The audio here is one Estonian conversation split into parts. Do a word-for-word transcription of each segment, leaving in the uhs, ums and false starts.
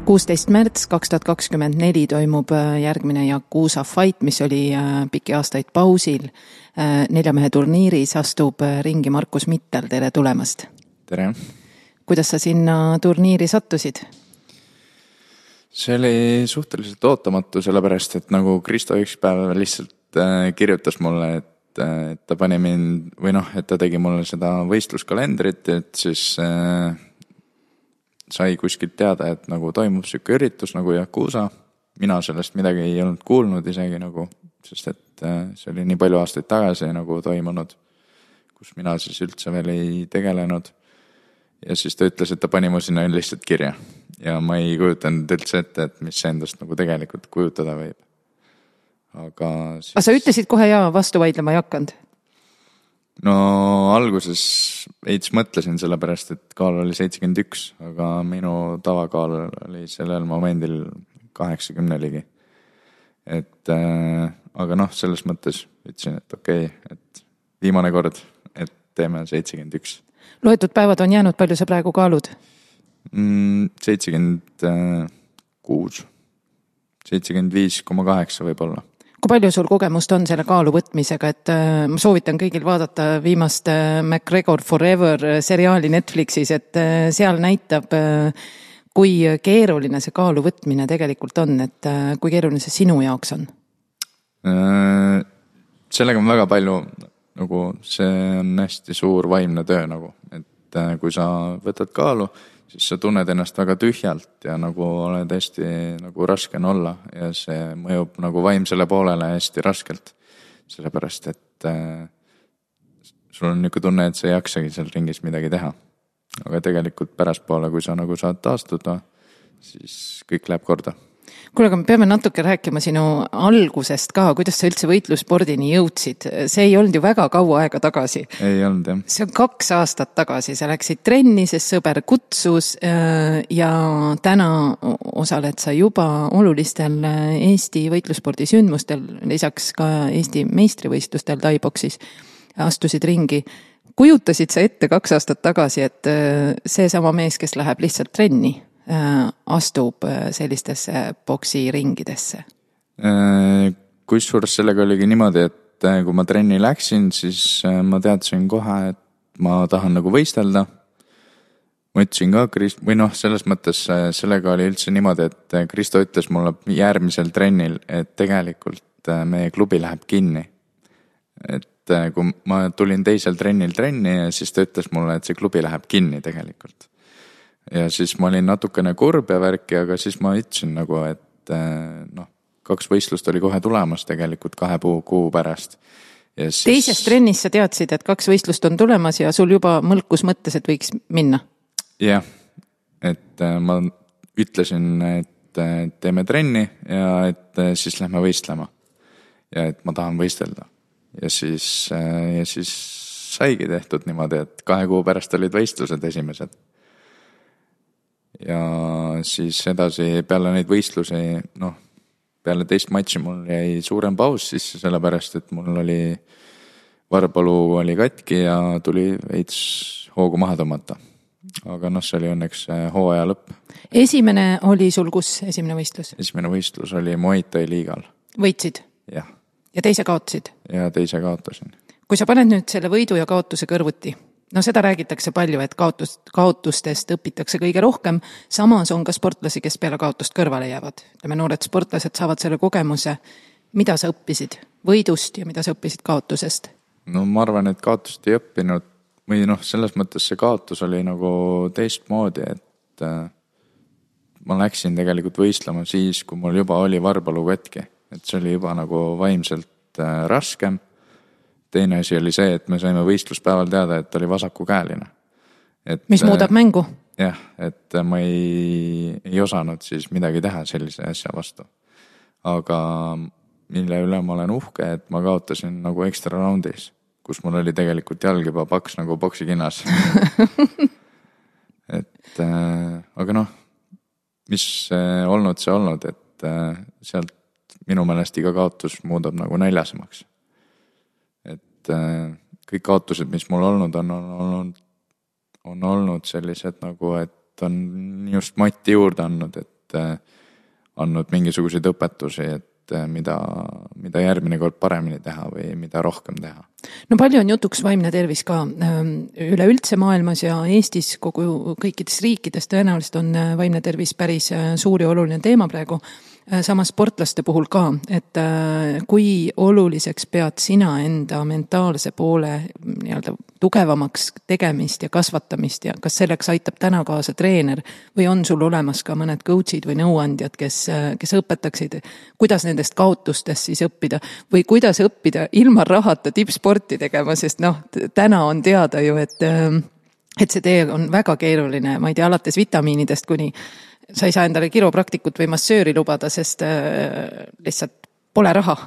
kuusteist märts kaks tuhat kakskümmend neli toimub järgmine Yakuza Fight, mis oli pikki aastaid pausil. Neljamehe turniiris astub ringi Markus Mittal, tere tulemast. Tere. Kuidas sa sinna turniiri sattusid? See oli suhteliselt ootamatu, sellepärast, et nagu Kristo üks päev lihtsalt kirjutas mulle, et, et ta pani mind, või noh, et ta tegi mulle seda võistluskalendrit, et siis äh, sai kuskilt teada, et nagu toimub süke üritus nagu Yakuza. Mina sellest midagi ei olnud kuulnud isegi nagu, sest et see oli nii palju aastaid tagasi nagu toimunud, kus mina siis üldse veel ei tegelenud. Ja siis ta ütles, et ta pani mu sinna lihtsalt kirja. Ja ma ei kujutanud üldse ette, et mis see endast nagu tegelikult kujutada võib. Aga siis... A sa ütlesid kohe jaa, vastu vaidlema ei hakanud? No alguses veits mõtlesin sellepärast, et kaal oli seitsekümmend üks, aga minu tavakaal oli sellel momendil kaheksakümmend ligi. Et, äh, aga noh, selles mõttes ütlesin, et okei, okay, et viimane kord, et teeme seitsekümmend üks. Loetud päevad on jäänud, palju sa praegu kaalud? Mm, seitsekümmend kuus, seitsekümmend viis koma kaheksa võib olla. Kui palju sul kogemust on selle kaalu võtmisega, et äh, ma soovitan kõigil vaadata viimast äh, McGregor Forever seriaali Netflixis, et äh, seal näitab, äh, kui keeruline see kaalu võtmine tegelikult on, et äh, kui keeruline see sinu jaoks on? Äh, sellega on väga palju, nagu see on hästi suur vaimne töö, nagu, et äh, kui sa võtad kaalu, siis sa tunned ennast väga tühjalt ja nagu oled hästi nagu raske on olla ja see mõjub nagu vaimsele poolele hästi raskelt. Sellepärast, et äh, sul on niisugune tunne, et sa ei jaksagi seal ringis midagi teha. Aga tegelikult pärastpoole, kui sa nagu saad taastuda, siis kõik läheb korda. Kuule, aga me peame natuke rääkima sinu algusest ka, kuidas sa üldse võitlusspordini jõudsid. See ei olnud ju väga kaua aega tagasi. Ei olnud, jah. See on kaks aastat tagasi. Sa läksid trenni, sest sõber kutsus ja täna osaled sa juba olulistel Eesti võitlusspordi sündmustel, lisaks ka Eesti meistrivõistlustel Thai-boksis astusid ringi. Kujutasid sa ette kaks aastat tagasi, et see sama mees, kes läheb lihtsalt trenni, astub sellistesse boksiringidesse? Kusjuures sellega oligi niimoodi, et kui ma trenni läksin, siis ma teadsin kohe, et ma tahan nagu võistelda. Ma ütlesin ka, või noh, selles mõttes sellega oli üldse niimoodi, et Kristo ütles mulle järgmisel trennil, et tegelikult meie klubi läheb kinni. Et kui ma tulin teisel trennil trenni, siis ta ütles mulle, et see klubi läheb kinni tegelikult. Ja siis ma olin natukene kurb ja värki, aga siis ma ütlesin nagu, et noh, kaks võistlust oli kohe tulemas tegelikult kahe puu kuu pärast. Ja siis... Teises trennis sa teadsid, et kaks võistlust on tulemas ja sul juba mõlkus mõttes, et võiks minna? Jah, et ma ütlesin, et teeme trenni ja et siis lähme võistlema. Ja et ma tahan võistelda. Ja siis, ja siis saigi tehtud niimoodi, et kahe kuu pärast olid võistlused esimesed. Ja siis edasi peale neid võistlusi, noh, peale teist matši mul jäi suurem paus sisse, sellepärast, et mul oli varbalu oli katki ja tuli veits hoogu maha tõmmata. Aga noh, see oli õnneks hooaja lõpp. Esimene oli sul kus esimene võistlus? Esimene võistlus oli Muay Thai liigal. Võitsid? Jah. Ja teise kaotasid? Ja teise kaotasin. Kui sa paned nüüd selle võidu ja kaotuse kõrvuti, no seda räägitakse palju, et kaotust, kaotustest õpitakse kõige rohkem, samas on ka sportlasi, kes peale kaotust kõrvale jäävad. Me noored sportlased saavad selle kogemuse. Mida sa õppisid võidust ja mida sa õppisid kaotusest? No ma arvan, et kaotust ei õppinud, või noh, selles mõttes see kaotus oli nagu teistmoodi, et ma läksin tegelikult võistlema siis, kui mul juba oli varbalu katki, et see oli juba nagu vaimselt raskem. Teine asi oli see, et me saime võistluspäeval teada, et oli vasakukäeline. Et, mis muudab mängu? Jah, et ma ei, ei osanud siis midagi teha sellise asja vastu. Aga mille üle ma olen uhke, et ma kaotasin nagu ekstra raundis, kus mul oli tegelikult jalg juba paks nagu boksikinnas. et aga noh, mis olnud see olnud, et sealt minu meelest iga kaotus muudab nagu näljasemaks. Kõik kaotused, mis mul olnud on, on olnud, on olnud sellised nagu, et on just matti juurde andnud, et et andnud mingisuguseid õpetusi, et mida, mida järgmine kord paremini teha või mida rohkem teha. No palju on jutuks vaimne tervis ka üleüldse maailmas ja Eestis, kogu kõikides riikides tõenäoliselt on vaimne tervis päris suur ja oluline teema praegu. Samas sportlaste puhul ka, et kui oluliseks pead sina enda mentaalse poole nii-öelda tugevamaks tegemist ja kasvatamist ja kas selleks aitab täna kaasa treener või on sul olemas ka mõned coachid või nõuandjad, kes, kes õpetaksid, kuidas nendest kaotustest siis õppida või kuidas õppida ilma rahata tippsporti tegema, sest noh, täna on teada ju, et, et see tee on väga keeruline, ma ei tea, alates vitamiinidest kuni sa ei saa endale kiropraktikut või massööri lubada, sest äh, lihtsalt pole raha.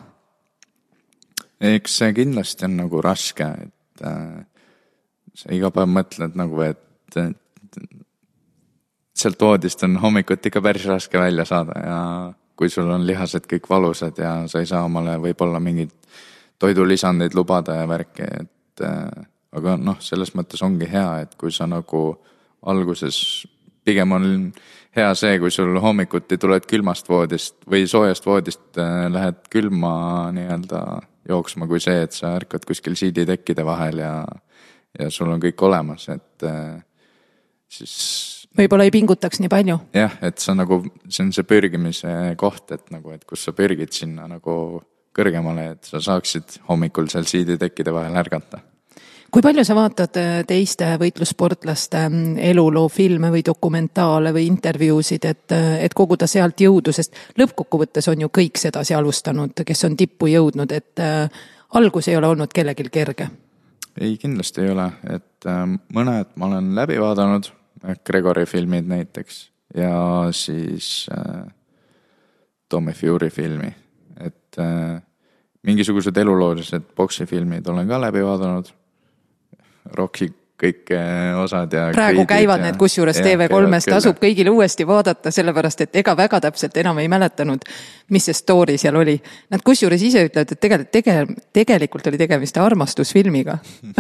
Eks see kindlasti on nagu raske, et äh, sa iga päev mõtled nagu, et, et sealt voodist on hommikut ikka päris raske välja saada ja kui sul on lihased kõik valusad ja sa ei saa omale võib-olla mingid toidulisandeid lubada ja värki, et äh, aga noh, selles mõttes ongi hea, et kui sa nagu alguses pigem on hea see, kui sul hommikuti tuled külmast voodist või soojast voodist lähed külma nii-öelda jooksma kui see, et sa ärkad kuskil siiditekkide vahel ja, ja sul on kõik olemas, et siis võib-olla ei pingutaks nii palju. Jah, et see on nagu, see on see pürgimise koht, et nagu, et kus sa pürgid sinna nagu kõrgemale, et sa saaksid hommikul seal siiditekkide vahel ärgata. Kui palju sa vaatad teiste võitlussportlaste eluloo filme või dokumentaale või intervjuusid, et, et koguda sealt jõudu, sest lõppkokkuvõttes on ju kõik sedasi alustanud, kes on tippu jõudnud, et äh, algus ei ole olnud kellegil kerge? Ei, kindlasti ei ole, et äh, mõned ma olen läbi vaadanud, Gregori filmid näiteks ja siis äh, Tommy Fury filmi, et äh, mingisugused eluloolised boksifilmid olen ka läbi vaadanud, Rocki kõik osad ja praegu käivad ja, need kusjuures T V kolmest tasub kõigil uuesti vaadata, sellepärast et ega väga täpselt enam ei mäletanud, mis see story seal oli. Nad kusjuures ise ütlevad, et tegelikult, tege, tegelikult oli tegemist armastusfilmiga.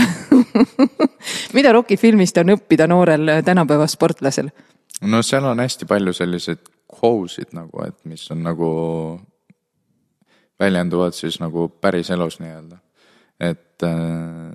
Mida Rocki filmist on õppida noorel tänapäeva sportlasel? No seal on hästi palju sellised quote'id nagu, et mis on nagu väljenduvad siis nagu päris elus nii-öelda. Et äh,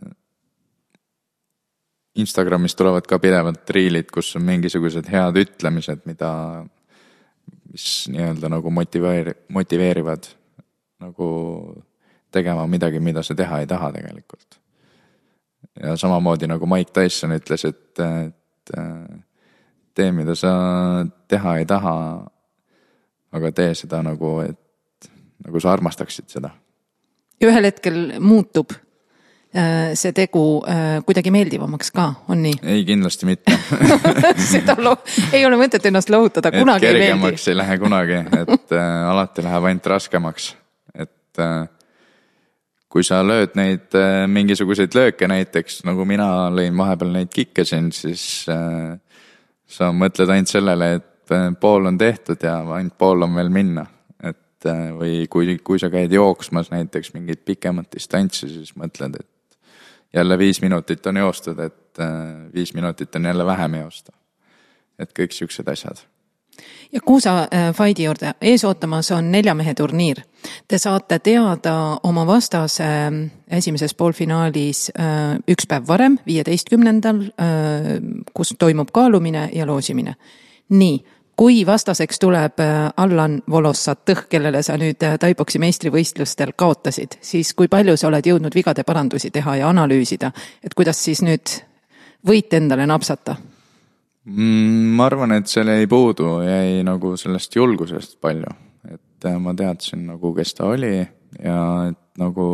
Instagramis tulevad ka pidevalt riilid, kus on mingisugused head ütlemised, mida, mis nii-öelda nagu motiveeri, motiveerivad nagu tegema midagi, mida sa teha ei taha tegelikult. Ja samamoodi nagu Mike Tyson ütles, et, et tee, mida sa teha ei taha, aga tee seda nagu, et nagu sa armastaksid seda. Ja ühel hetkel muutub see tegu kuidagi meeldivamaks ka, on nii? Ei, kindlasti mitte. Seda lo- ei ole mõtet ennast lohutada, kunagi ei meeldi. Et kergemaks ei lähe kunagi, et äh, alati läheb ainult raskemaks. Et äh, kui sa lööd neid äh, mingisuguseid lööke näiteks, nagu mina lõin vahepeal neid kikkesin, siis äh, sa mõtled ainult sellele, et äh, pool on tehtud ja ainult pool on veel minna. Et äh, või kui, kui sa käid jooksmas näiteks mingit pikemat distantsi, siis mõtled, et jälle viis minutit on joostud, et viis minutit on jälle vähem joosta. Et kõik siuksed asjad. Ja Kuusa fighti juurde ees ootamas on neljamehe turniir. Te saate teada oma vastase esimeses poolfinaalis üks päev varem, viieteistkümnendal, kus toimub kaalumine ja loosimine. Nii, kui vastaseks tuleb Allan Volossatõh, kellele sa nüüd taiboksi meistrivõistlustel kaotasid, siis kui palju sa oled jõudnud vigade parandusi teha ja analüüsida, et kuidas siis nüüd võit endale napsata? Ma arvan, et seal ei puudu, jäi nagu sellest julgusest palju, et ma teadsin nagu, kes ta oli ja et nagu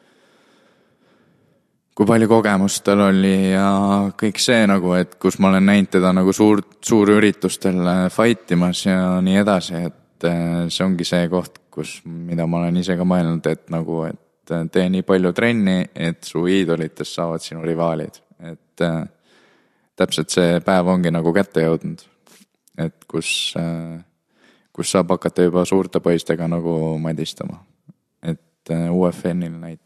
kui palju kogemust tal oli ja kõik see nagu, et kus ma olen näinud teda nagu suur, suur üritustel fightimas ja nii edasi, et see ongi see koht, kus, mida ma olen ise ka mõelnud, et nagu, et tee nii palju trenni, et su iidolitest saavad sinu rivaalid, et täpselt see päev ongi nagu kätte jõudnud, et kus, kus saab hakata juba suurte poistega nagu madistama, et U F N-il näit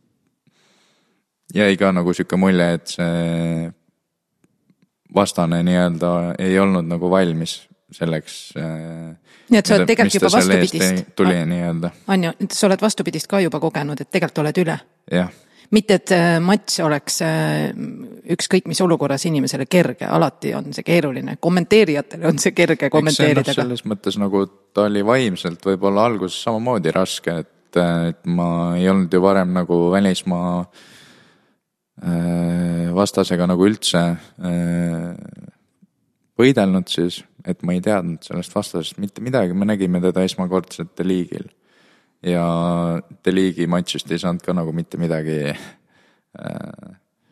jäi ka nagu siuke mulje, et see vastane nii-öelda ei olnud nagu valmis selleks. Nii et sa oled tegelikult juba vastupidist. Tuli nii-öelda. On ju, sa oled vastupidist ka juba kogenud, et tegelikult oled üle. Jah. Mitte, et matš oleks ükskõik mis olukorras inimesele kerge, alati on see keeruline. Kommenteerijatele on see kerge kommenteerida. Eks see selles mõttes nagu ta oli vaimselt võib-olla alguses samamoodi raske, et, et ma ei olnud ju varem nagu välismaa vastasega nagu üldse võidelnud siis, et ma ei teadnud sellest vastasest mitte midagi, me nägime teda esmakordselt liigil. Ja te liigi matšist ei saanud ka nagu mitte midagi äh,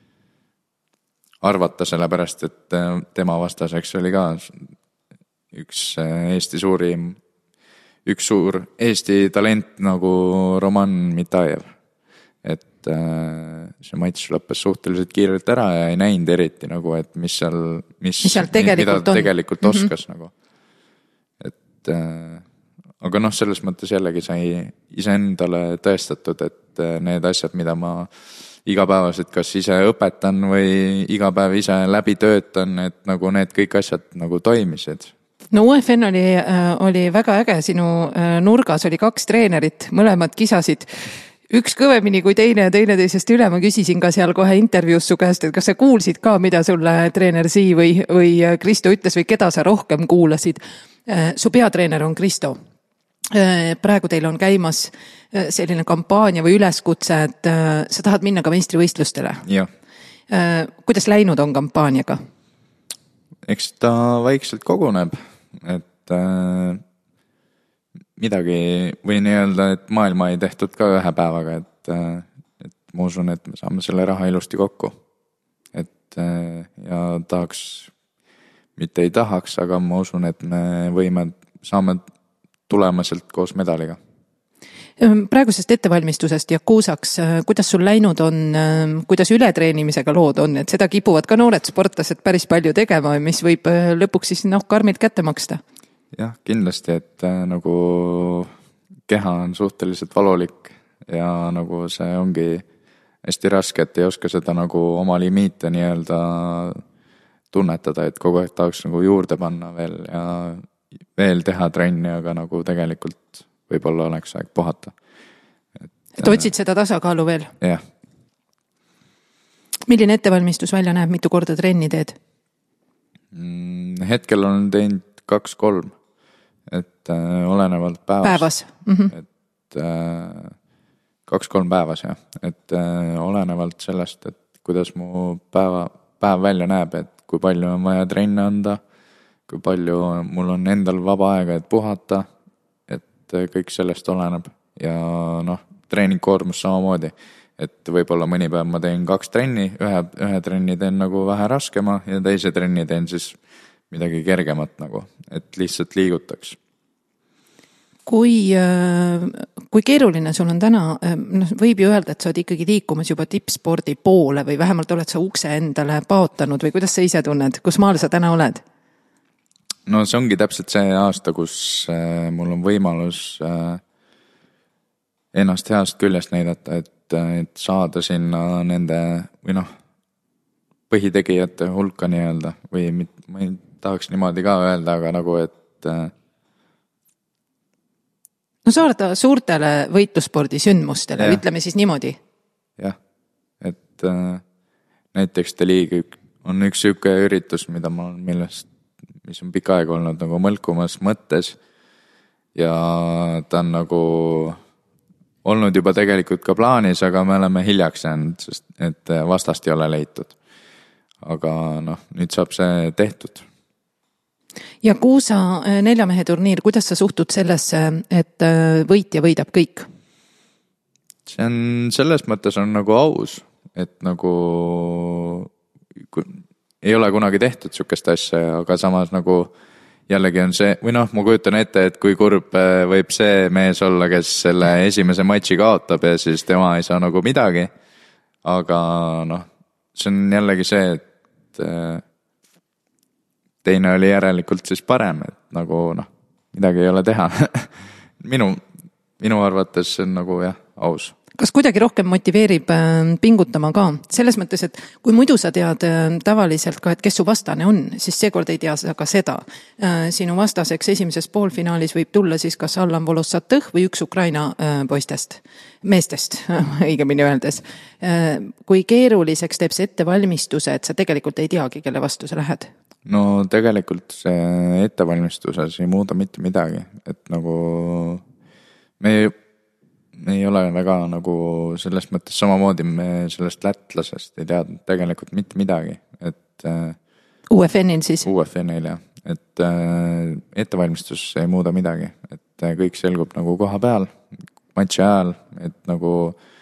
arvata, sellepärast, et tema vastaseks oli ka üks Eesti suurim, üks suur Eesti talent nagu Roman Mitajev. Et äh, see matš lõppes suhteliselt kiirelt ära ja ei näinud eriti nagu, et mis seal, mis, mis seal tegelikult, mida tegelikult on. oskas mm-hmm. nagu. Et äh, aga noh, selles mõttes jällegi sai iseendale tõestatud, et need asjad, mida ma igapäevaselt kas ise õpetan või iga päev ise läbi töötan, et nagu need kõik asjad nagu toimisid. No U F N oli, oli väga äge, sinu nurgas oli kaks treenerit, mõlemad kisasid üks kõvemini kui teine ja teine teisest üle. Ma küsisin ka seal kohe intervjuus su käest, et kas sa kuulsid ka, mida sulle treener Sii või, või Kristo ütles või keda sa rohkem kuulasid. Su peatreener on Kristo. Praegu teil on käimas selline kampaania või üleskutse, et sa tahad minna ka meistrivõistlustele. Jah. Kuidas läinud on kampaaniaga? Eks ta vaikselt koguneb, et äh, midagi või nii-öelda, et maailma ei tehtud ka ühe päevaga, et, äh, et ma usun, et me saame selle raha ilusti kokku. Et äh, ja tahaks, mitte ei tahaks, aga ma usun, et me võime, saame tulema sealt koos medaliga. Praegusest ettevalmistusest ja kuusaks, kuidas sul läinud on, kuidas ületreenimisega lood on, et seda kipuvad ka noored sportlased päris palju tegema, mis võib lõpuks siis noh, karmilt kätte maksta? Jah, kindlasti, et nagu keha on suhteliselt valulik ja nagu see ongi hästi raske, et ei oska seda nagu oma limiite nii-öelda tunnetada, et kogu aeg tahaks nagu juurde panna veel ja veel teha trenni, aga nagu tegelikult võib-olla oleks aeg puhata. Et, et otsid seda tasakaalu veel? Jah. Milline ettevalmistus välja näeb, mitu korda trenni teed? Hetkel on teinud kaks-kolm, et äh, olenevalt päevas. Päevas? Mm-hmm. Et äh, kaks-kolm päevas, jah. Et äh, olenevalt sellest, et kuidas mu päeva, päev välja näeb, et kui palju on vaja trenne anda, kui palju mul on endal vaba aega, et puhata, et kõik sellest oleneb. Ja noh, treeningkoormus samamoodi, et võib-olla mõni päev ma teen kaks trenni, ühe, ühe trenni teen nagu vähe raskema ja teise trenni teen siis midagi kergemat nagu, et lihtsalt liigutaks. Kui, kui keeruline sul on täna, no võib ju öelda, et sa oled ikkagi liikumas juba tippspordi poole või vähemalt oled sa ukse endale paotanud või kuidas sa ise tunned, kus maal sa täna oled? No see ongi täpselt see aasta, kus äh, mul on võimalus äh, ennast heast küljest näidata, et, et saada sinna nende või noh, põhitegijate hulka nii-öelda või mit, ma ei tahaks niimoodi ka öelda, aga nagu, et äh... no saada suurtele võitlusspordi sündmustele, ja. Ütleme siis niimoodi. Jah, et äh, näiteks te liig on üks süke üritus, mida ma olen millest mis on pikka aega olnud nagu mõlkumas mõttes ja ta on nagu olnud juba tegelikult ka plaanis, aga me oleme hiljaks jäänud, sest et vastast ei ole leitud. Aga noh, nüüd saab see tehtud. Ja kuusa neljamehe turniir, kuidas sa suhtud sellesse, et võitja võidab kõik? See on, selles mõttes on nagu aus, et nagu ei ole kunagi tehtud sükest asja, aga samas nagu jällegi on see, või noh, ma kujutan ette, et kui kurb võib see mees olla, kes selle esimese matši kaotab ja siis tema ei saa nagu midagi. Aga noh, see on jällegi see, et teine oli järelikult siis parem, et nagu noh, midagi ei ole teha. minu, minu arvates see on nagu jah, aus. kas kuidagi rohkem motiveerib pingutama ka? Selles mõttes, et kui muidu sa tead tavaliselt ka, et kes su vastane on, siis seekord ei tea sa ka seda. Sinu vastaseks esimeses poolfinaalis võib tulla siis kas Allan Volossatõh või üks Ukraina poistest, meestest, õigemini öeldes. Kui keeruliseks teeb see ettevalmistuse, et sa tegelikult ei teagi, kelle vastu sa lähed? No tegelikult see ettevalmistuses ei muuda mitte midagi, et nagu me ei, me ei ole väga nagu selles mõttes samamoodi me sellest lätlasest ei teadnud tegelikult mitte midagi, et U F N-il siis? U F N-il jah, et ettevalmistus ei muuda midagi, et kõik selgub nagu koha peal, matši ajal, et nagu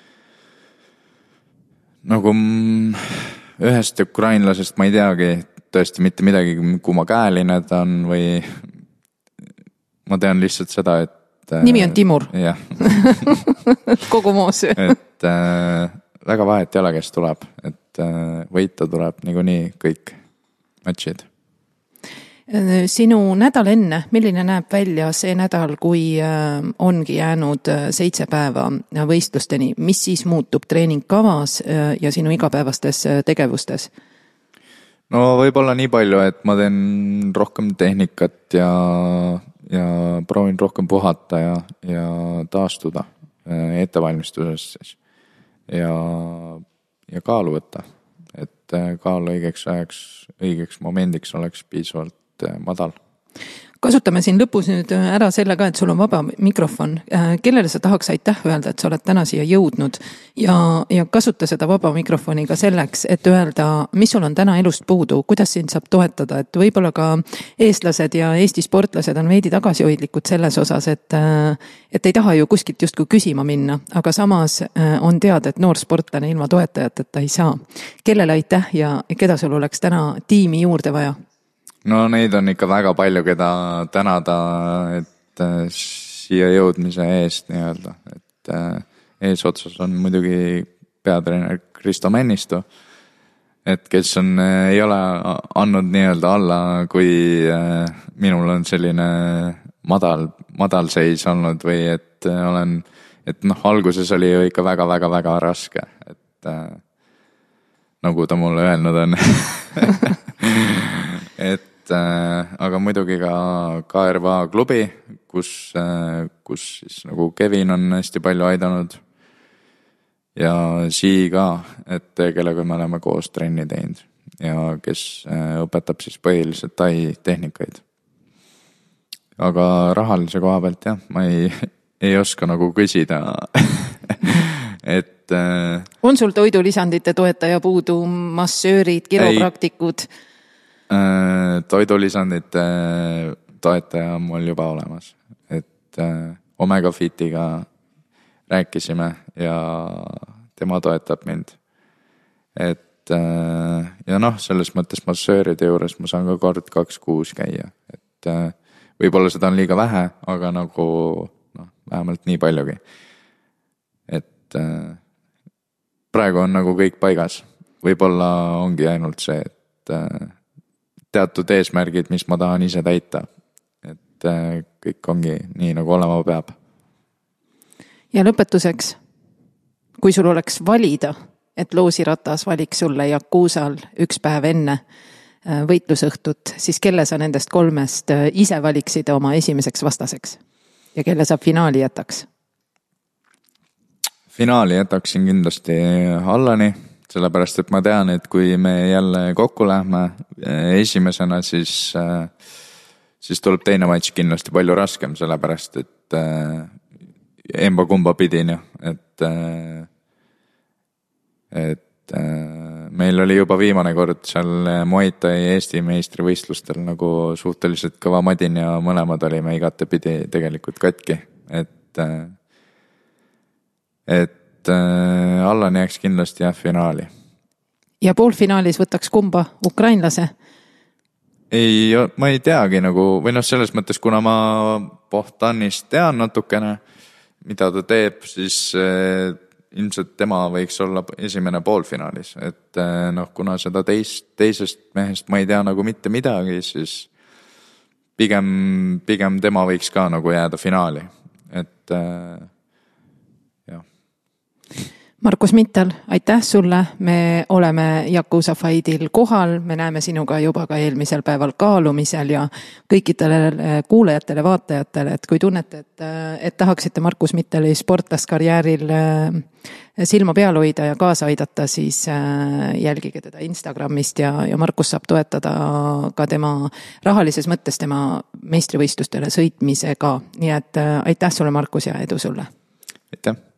nagu ühest ukrainlasest ma ei teagi tõesti mitte midagi, kui ma käeline ta on või ma tean lihtsalt seda, et nimi on Timur. Jah. Kogu moos. Et äh, väga vahet ei ole, kes tuleb, et äh, võita tuleb niikuinii kõik matšid. Sinu nädal enne, milline näeb välja see nädal, kui ongi jäänud seitse päeva võistlusteni, mis siis muutub treeningkavas ja sinu igapäevastes tegevustes? No võib-olla nii palju, et ma teen rohkem tehnikat ja, ja proovin rohkem puhata ja, ja taastuda ettevalmistuses siis. Ja, ja kaalu võtta, et kaal õigeks ajaks, õigeks momendiks oleks piisavalt madal. Kasutame siin lõpus nüüd ära selle ka, et sul on vaba mikrofon. Kellele sa tahaks aitäh öelda, et sa oled täna siia jõudnud ja, ja kasuta seda vaba mikrofoni ka selleks, et öelda, mis sul on täna elust puudu, kuidas sind saab toetada, et võib-olla ka eestlased ja Eesti sportlased on veidi tagasihoidlikud selles osas, et, et ei taha ju kuskilt justkui küsima minna, aga samas on teada, et noor sportlane ilma toetajateta ei saa. Kellele aitäh ja keda sul oleks täna tiimi juurde vaja? No neid on ikka väga palju, keda tänada, et siia jõudmise eest nii-öelda, et eesotsas on muidugi peatreener Kristo Männistu, et kes on, ei ole andnud nii-öelda alla, kui minul on selline madal, madal seis olnud või et olen, et noh, alguses oli ju ikka väga-väga-väga raske, et nagu ta mulle öelnud on. et aga muidugi ka K R V A klubi, kus, kus siis nagu Kevin on hästi palju aidanud ja Sii ka, et kellega me oleme koos trenni teinud ja kes õpetab siis põhiliselt tai tehnikaid. Aga rahalise koha pealt jah, ma ei, ei oska nagu küsida. et on sul toidulisandite toetaja puudu, massöörid, kiropraktikud? Toidulisandite toetaja on mul juba olemas, et Omega Fitiga rääkisime ja tema toetab mind, et ja noh, selles mõttes massööride juures ma saan ka kord kaks kuus käia, et võib-olla seda on liiga vähe, aga nagu noh, vähemalt nii paljugi, et praegu on nagu kõik paigas, võib-olla ongi ainult see, et teatud eesmärgid, mis ma tahan ise täita. Et kõik ongi nii, nagu olema peab. Ja lõpetuseks, kui sul oleks valida, et loosiratas valiks sulle Jakuusal üks päev enne võitlusõhtut, siis kelle sa nendest kolmest ise valiksid oma esimeseks vastaseks? Ja kelle sa finaali jätaks? Finaali jätaksin kindlasti Allani, sellepärast, et ma tean, et kui me jälle kokku lähme esimesena, siis, siis tuleb teine matš kindlasti palju raskem, sellepärast, et emba kumba pidin, et, et meil oli juba viimane kord seal Muay Thai Eesti meistrivõistlustel nagu suhteliselt kõva madin ja mõlemad olime igate pidi tegelikult katki, et, et Allan jääks kindlasti jah finaali. Ja poolfinaalis võtaks kumba ukrainlase? Ei, ma ei teagi nagu, või noh, selles mõttes, kuna ma Pohtanist tean natukene, mida ta teeb, siis eh, ilmselt tema võiks olla esimene poolfinaalis. Et eh, noh, kuna seda teist, teisest mehest ma ei tea nagu mitte midagi, siis pigem, pigem tema võiks ka nagu jääda finaali. Et eh, Markus Mittal, aitäh sulle, me oleme Yakuza Fight'il kohal, me näeme sinuga juba ka eelmisel päeval kaalumisel ja kõikidele kuulajatele, vaatajatele, et kui tunnete, et, et tahaksite Markus Mittali sportlaskarjääril silma peal hoida ja kaasa aidata, siis jälgige teda Instagramist ja, ja Markus saab toetada ka tema rahalises mõttes tema meistrivõistlustele sõitmisega. Nii et aitäh sulle, Markus, ja edu sulle! Aitäh!